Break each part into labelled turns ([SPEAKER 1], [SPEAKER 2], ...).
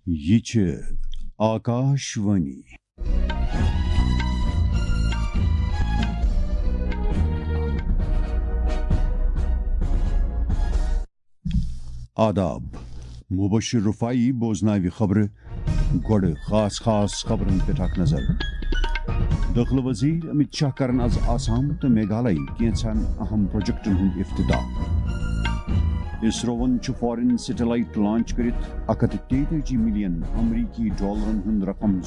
[SPEAKER 1] یہ چھ آکاشوانی آداب مبشر رفائی بوزناوی خبر گوڑ خاص خبرن پہ اخ نظر داخلہ وزیر امت شاہ کرن از آسام تو میگھالیہ کینچن اہم پروجیکٹن ہند افتتاح اسروون فارن سیٹلائٹ لانچ کرت 133 ملین امریکی ڈالرن ہند رقم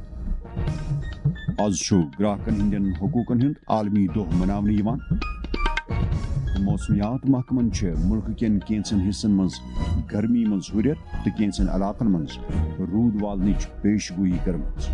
[SPEAKER 1] زونمت آز گراہکن ہندین حقوقن ہند عالمی دہ مناونہ یوان موسمیات محکمن ملک کین کینچن حصن مز گرمی مز ہریت تو کینچن علاقن مز رود والنچ پیش گوئی کرمت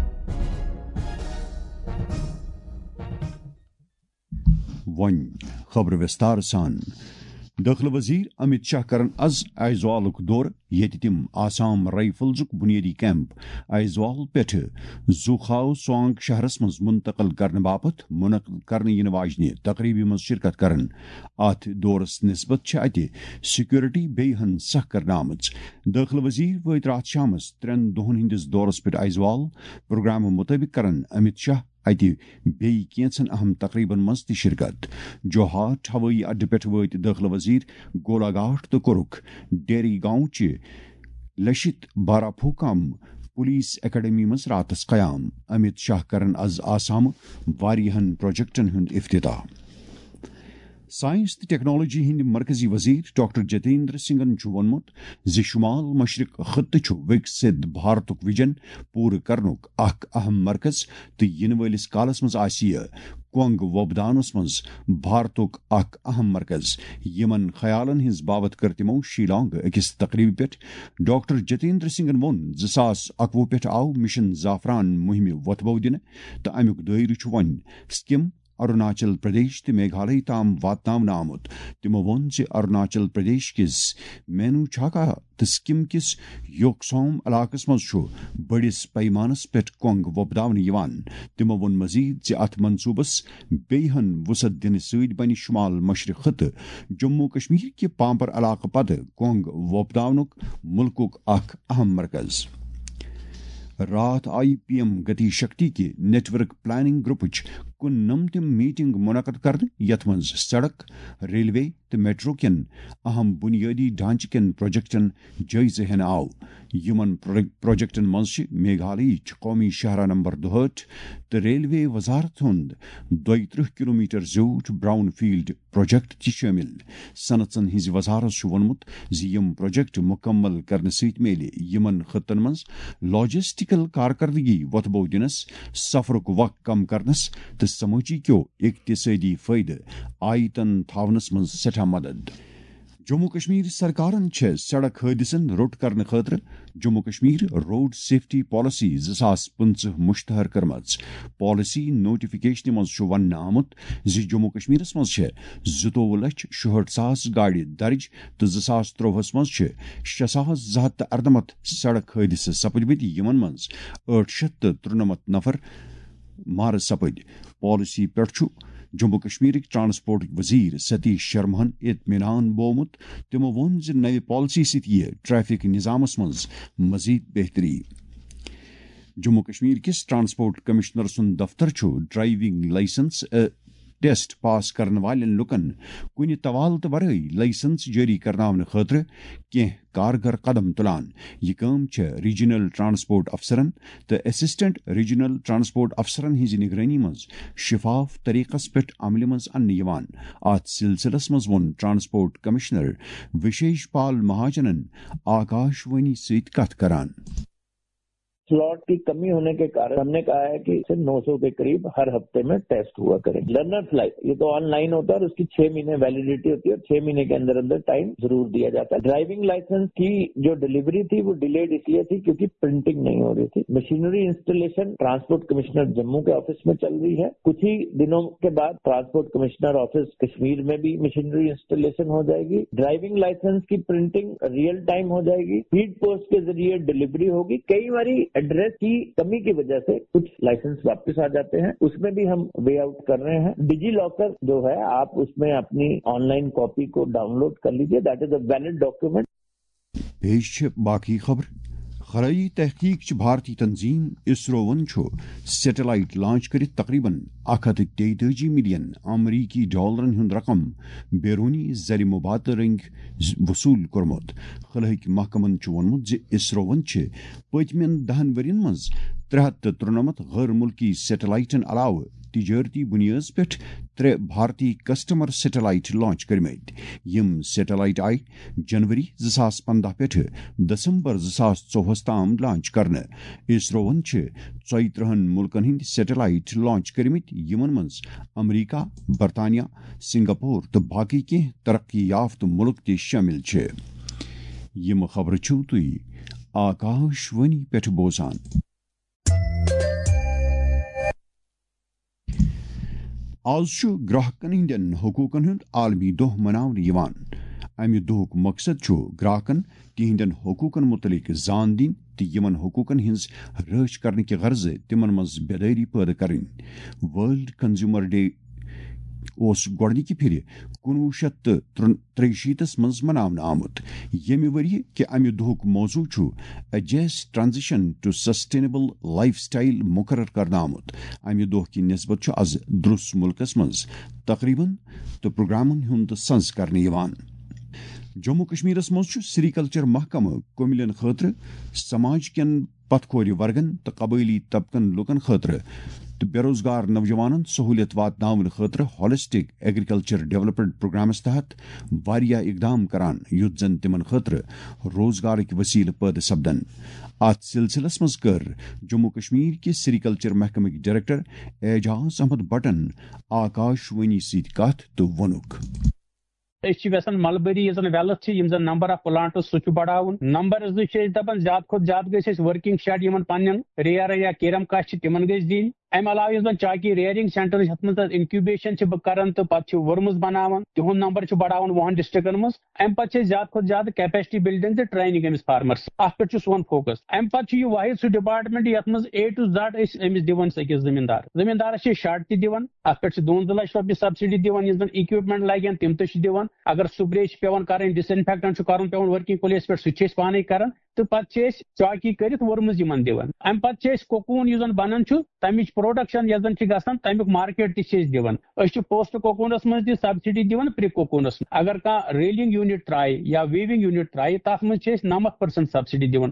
[SPEAKER 1] ون خبر وستار سان داخلہ وزیر امت شاہ کرن از ایزوالک دور یت تم آسام رائفلزک بنیادی کیمپ ایزوال پہ زوخاو سوانگ شہرس مز منتقل کرنے باپت منعقد کرنے ین واجنہ تقریبی مز شرکت کرن ات دورس نسبت ات سیکورٹی بیہن سخ کرنا آمت داخلہ وزیر وات رات شامس 3 دہن ہندس دورس پہ ایزوال پروگرام مطابق کرن امت شاہ اتہ بی کینچن اہم تقریبن مز تہ شرکت جوہاٹ ہوئی اڈہ پہ وات داخلہ وزیر گولاگھاٹ تو کورک ڈیری گاؤں چہ لشت باراپھوکام پولیس اکیڈمی مز راتس قیام امت شاہ کرن از آسام واریہن پروجیکٹن ہند افتتاح سائنس تو ٹیکنالوجی ہند مرکزی وزیر ڈاکٹر جتیندر سنگھن وونمت زِ شمال مشرق خطہ وکست بھارتک وجن پور کرنک اخ اہم مرکز تو ین ولس کالس مز آسہ کونگ وۄبداونس مز بھارتک اخ اہم مرکز یمن خیالن ہز بابت کر تمو شیلانگ اکس تقریب پہ ڈاکٹر جتیندر سنگھن وون 2021 پہ آو مشن زعفران مہم وتبو دن تو امیک دائرہ ون سکم اروناچل پردیش تو میگھالیہ تام واتناونہ آمت تمو وون اروناچل پردیش کس مینو چھاکا تو سکم کس یوکسوم علاقس مز بڑس پیمانس پہ کونگ وۄبداونہ یوان تمو وون مزید ات منصوبس بیہن وسعت دن ست بن شمال مشرق خطہ جموں کشمیر کہ پامپر علاقہ پتہ کونگ وۄبداونک ملکک اخ اہم مرکز رات آئی پی ایم گتی شکتی کے نیٹ ورک پلاننگ گروپچ 19 میٹنگ منعقد کرنے یت مز سڑک ریلوے تو میٹرو کن اہم بنیادی ڈھانچہ کن پروجیکٹن جائزہ ہن آو یمن پروجیکٹن مز میگھالیہ قومی شاہراہ نمبر 62 تو ریلوے وزارت ہند 32 کلومیٹر زیوٹھ براؤن فیلڈ پروجیکٹ تہ شامل صنعتن ہز وزارت وونمت یم پروجیکٹ مکمل کرنے ست میلہ یمن خطن مز لاجسٹیکل کارکردگی وتبو دنس سفرک وقت کم کرنس تو سماجی کیو اقتصادی فائدہ آیتن تھاونس مز سٹھا مدد جموں کشمیر سرکارن سڑک حادثن روٹ کرنے خاطر Jammu Kashmir road safety policy 2015 مشتہر کرمز پالیسی نوٹیفکیشن مز ون آمت جموں کشمیرس مز 22,66,000 گاڑی درج تو 2023 مز 6,298 سڑک حادثہ سپدمت یمن مز 893 نفر مار سپد پالیسی پہ جموں کشمیر ٹرانسپورٹ وزیر ستیش شرماہن اطمینان بومت تمو وون نوِ پالیسی ست ٹریفک نظامس مز مزید بہتری جموں کشمیر کس ٹرانسپورٹ کمشنر سن دفتر ڈرائیونگ لائسنس ٹیسٹ پاس کرنے والن لکن کن طوالت ورائے لائسنس جاری کرناونہ خاطر کی کارگر قدم تلان یہ کام ریجنل ٹرانسپورٹ افسرن تو اسسٹنٹ ریجنل ٹرانسپورٹ افسرن ہز نگرانی مز شفاف طریقس پہ عمل مز ان ات سلسلس مز ون ٹرانسپورٹ کمشنر وشیش پال مہاجنن آکاشوانی ست کت کران
[SPEAKER 2] سلاٹ کی کمی ہونے کے کارن ہم نے کہا ہے کہ 900 کے قریب ہر ہفتے میں ٹیسٹ ہوا کریں لرنرز لائسنس یہ تو آن لائن ہوتا ہے اور اس کی 6 مہینے ویلیڈیٹی ہوتی ہے اور 6 مہینے کے اندر ٹائم ضرور دیا جاتا ہے ڈرائیونگ لائسنس کی جو ڈلیوری تھی وہ ڈیلیڈ اس لیے تھی کیونکہ پرنٹنگ نہیں ہو رہی تھی machinery installation transport commissioner Jammu کے آفس میں چل رہی ہے کچھ ہی دنوں کے بعد ٹرانسپورٹ کمشنر آفس کشمیر میں بھی مشینری انسٹالیشن ہو جائے گی ڈرائیونگ لائسنس کی پرنٹنگ ریئل ٹائم ہو جائے گی اسپیڈ پوسٹ کے ذریعے ڈلیوری ہوگی کئی باری ایڈریس کی کمی کی وجہ سے کچھ لائسنس واپس آ جاتے ہیں اس میں بھی ہم وے آؤٹ کر رہے ہیں ڈیجی لاکر جو ہے آپ اس میں اپنی آن لائن کاپی کو ڈاؤن لوڈ کر لیجیے that is a valid document
[SPEAKER 1] پیش باقی خبر خلائی تحقیق بھارتی تنظیم اسرو سیٹلائٹ لانچ کرت تقریباً 133 ملین امریکی ڈالرن ہند رقم بیرونی زر مبادلہ رنگ وصول کورمت. خلائی محکمن وونمت اسرو پتمن 10 ورین مز 393 غیر ملکی سیٹلائٹن علاوہ تجارتی بنیاد پہ 3 بھارتی کسٹمر سیٹلائٹ لانچ کرمت. یم سیٹلائٹ آئی جنوری 2015 پہ دسمبر 2024 تام لانچ کرنے. اسرو 34 ملکن ہند سیٹلائٹ لانچ کرمت یمن مز امریکہ، برطانیہ، سنگاپور تو باقی کی ترقی یافتہ ملک تہ شامل چھ. یم خبر چھو تھی آکاش وانی پہ بوزان. آز گراہکن ہندین حقوقن ہند عالمی دہ مناونہ. امہ دہک مقصد گراہکن تہندین حقوقن متعلق زان دین تو یمن حقوقن ہز رچ کرنے کی غرض تمن مز بیداری پیدا کریں. ورلڈ کنزیومر ڈے اس گۄڈنِکہِ پھِرِ 1963 مز مناونہٕ آمُت. ییٚمہِ ؤرۍ کہِ امہِ دۄہُک موضوع چھُ a just transition to sustainable lifestyle مقرر کرنہٕ آمُت. امہِ دۄہ کہِ نسبت چھُ از درُس مُلکس منٛز تقریبن تہٕ پروگرامن ہُنٛد سنز کرنہٕ یِوان. جموں کشمیرس منٛز چھُ سیریکلچر محکمہٕ کٔمِلین خٲطرٕ، سماج کٮ۪ن پتھ کھورِ ورگن تہٕ قبٲئلی طبقن لُکن خٲطرٕ تو بے روزگار نوجوانن سہولیت واتناون خاطر ہالسٹک ایگریکلچر ڈیولپمنٹ پروگرامس تحت واریاہ اقدام کران یُتھ زن تمن خاطر روزگارک وسیلہ پٲدٕ سپدن. ات سلسلس مز کر جموں کشمیر کے سیریکلچر محکمک ڈائریکٹر اعجاز احمد بٹن آکاش وانی سۭتۍ کتھ تو وونُکھ.
[SPEAKER 3] یژھان ملبری ویلتھ زن نمبر آف پلانٹس سہ بڑھاون. نمبر 2 دپان زیادہ کھت زیادہ گھس ورکنگ شیڈ یمن پنن ریئر یا کیرم کاشت تمن گھس دین. امہ علاوہ زن چاکی ریئرنگ سینٹر یتھ مز انکیوبیشن کران تو پتہ ورمز بناوان تہند نمبر بڑھاون 10 ڈسٹرکن مز. ام پتہ زیادہ کھت زیادہ کیپیسٹی بلڈنگ تو ٹریننگ امس فارمرس ات پہ سون فوکس. ام پتہ یہ واحد سہ ڈپارٹمنٹ یتھ مز A to Z امس دِوان أکس زمیندارس شاٹ تہ دِوان ات پہ 2 لچھ رۄپیہِ سبسڈی دِوان یس زن اِکوپمنٹ لگن تم تہ دِوان. اگر سپرے پیوان کریں ڈس انفیکٹنٹ کرن پیوان ورکنگ پلیس پہ سہ پانے کران تو پتہ چاکی کرت ورمز یمن دِوان. ام پتہ کوکون یس زن بنان تمچ پروڈکشن یس زن گژھان تمیک مارکیٹ تہ دِوان. أسۍ چھِ پوسٹ کوکونس مز تہ سبسڈی دِوان پری کوکونس. اگر کانٛہہ ریلنگ یونٹ ترایہِ یا ویونگ یونٹ ترایہِ تتھ مز 90% سبسڈی دِوان.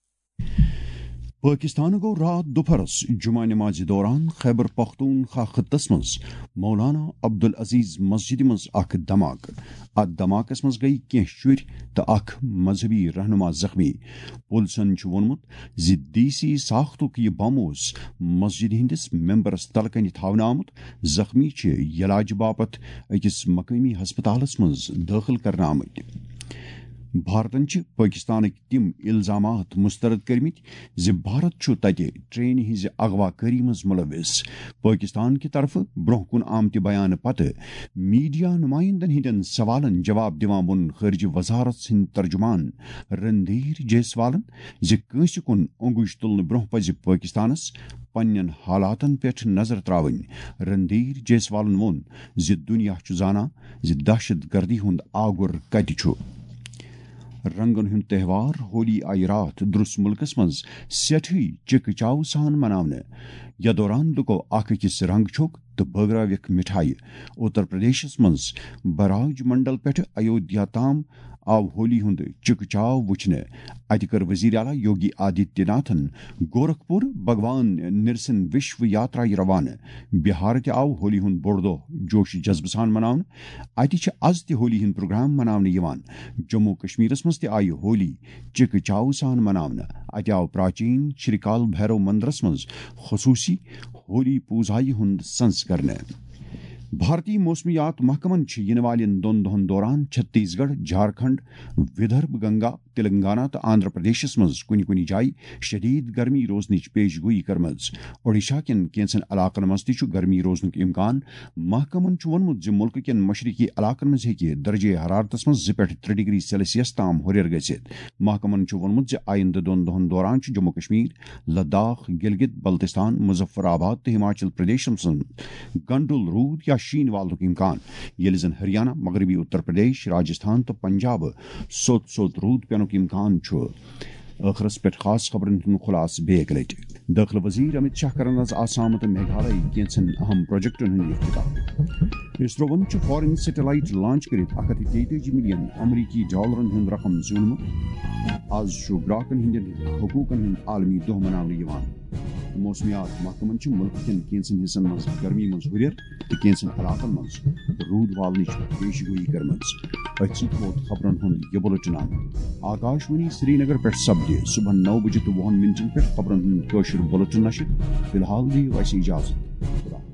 [SPEAKER 1] پاکستان گو رات دوپہرس جمعہ نماز دوران خیبر پختونخوا خطس مز مولانا عبدالعزیز مسجد مز اخ دھماکہ. ات دھماکس مز گئی کینٛہہ شُرۍ تہٕ اخ مذہبی رہنما زخمی. پولیسن وونمت زِ دیسی ساختُک یہ بم اوس مسجد ہندس ممبرس تلہٕ کنہِ تھاونہٕ آمُت. زخمی چھِ علاج باپت أکِس مقٲمی ہسپتالس مز دٲخل کرنہٕ آمٕتۍ. بھارتن پاکستانک تم الزامات مسترد کرمت زِ بھارت چھُ تتہِ ٹرینہِ ہٕنٛزِ اغوا کٲری منٛز ملوث. پاکستان کہِ طرفہٕ برونٛہہ کُن آمتہِ بیانہٕ پتہٕ میڈیا نمائندن ہٕنٛدٮ۪ن سوالن جواب دِوان ووٚن خارجہ وزارت سٕنٛدۍ ترجمان رندھیر جیسوالن زِ کٲنٛسہِ کُن اوٚنگُج تُلنہٕ برونٛہہ پزِ پاکستانس پننٮ۪ن حالاتن پٮ۪ٹھ نظر تراوٕنۍ. رندھیر جیسوالن ووٚن زِ دُنیا چھُ زانان زِ دہشت گردی ہُنٛد آگُر کتہِ چھُ. رنگن ہند تہوار ہولی آئی رات درس ملکس مز سٹھے چکہ چاو سان مناونہ. یتھ دوران لکو اکھ أکِس رنگ چھوٚک تہٕ بٲگرٲوِکھ مٹھایہِ. اتر پردیشس مز براج منڈل پٮ۪ٹھ ایودھیا تام آو ہولی ہند چکہ چاو وچھنہ. اتہ کر وزیر اعلیٰ یوگی آدتیہ ناتھن گورکھپور بھگوان نرسن وشو یاترایہ روانہ. بہار تہ آو ہولی ہند بوٚڑ دۄہ جوش جذبہ سان مناونہ. اتہ چھ آز تہ ہولی ہند پروگرام مناونہ یوان. جموں کشمیرس مز تہ آیہ ہولی چکہ چاو سان مناونہ. اتہ آو پراچین شری کال بھیرو مندرس مز خصوصی ہولی پوزایہ ہند سنز کرنے. بھارتی موسمیات محکمن ینہٕ والٮ۪ن 2 دۄہن دوران چھتیس گڑھ، جھارکھنڈ، ودربھ گنگا، تلنگانہ تو آندھرا پردیشس مز کُنہِ جایہِ شدید گرمی روزنٕچ پیش گوئی کرمٕژ. اوڈیشہ کٮ۪ن کینٛژن علاقن مز تہِ چھُ گرمی روزنُک امکان. محکمن چھُ ووٚنمُت زِ مُلکہٕ کٮ۪ن مشرقی علاقن مز ہیٚکہِ درجہ حرارتس مز 2 پٮ۪ٹھ 3 ڈگری سیلسیس تام ہُرٮ۪ر گژھِتھ. محکمن چھُ ووٚنمُت زِ آیندٕ 2 دۄہن دوران چھُ جموں کشمیر، لداخ، گلگت بلتستان، مظفر آباد تہٕ ہماچل پردیشس منٛز گنڈُل روٗد یا شیٖن والنُک امکان. ییٚلہِ زن ہریانہ، مغربی اتر پردیش، راجستھان تہٕ پنجاب سوٚت روٗد پینُک امکان چھُ. ٲخرس پٮ۪ٹھ خاص خبرن ہُنٛد خُلاصہٕ بیٚیہِ اکہِ لٹہِ دٲخلہٕ وزیر امت شاہ کرن آز آسام تہٕ میگھالے کینٛژن اہم پروجیکٹن ہُنٛد افتتاح اسروون چھُ فارین سیٹلائٹ لانچ کٔرِتھ 143 ملین امریکی ڈالرن ہُنٛد رقم زیوٗنمُت آز چھُ گراکن ہٕنٛدٮ۪ن حقوٗقن ہُنٛد عالمی دۄہ مناونہٕ یِوان موسمیات محکمن چھُ مُلکہٕ کٮ۪ن کینٛژن حصن منٛز گرمی منٛز ہُرٮ۪ر تہٕ کینٛژن علاقن منٛز روٗد والنٕچ پیشہِ گویی کٔرمٕژ أتھۍ سۭتۍ ووت خبرن ہُنٛد یہِ بُلٹن اند آکاش وانی سری نگر پٮ۪ٹھ سپدِ صبحن 9:20 پٮ۪ٹھ خبرن ہُنٛد کٲشُر بُلٹن نشر فی الحال دِیِو اَسہِ اِجازت خدا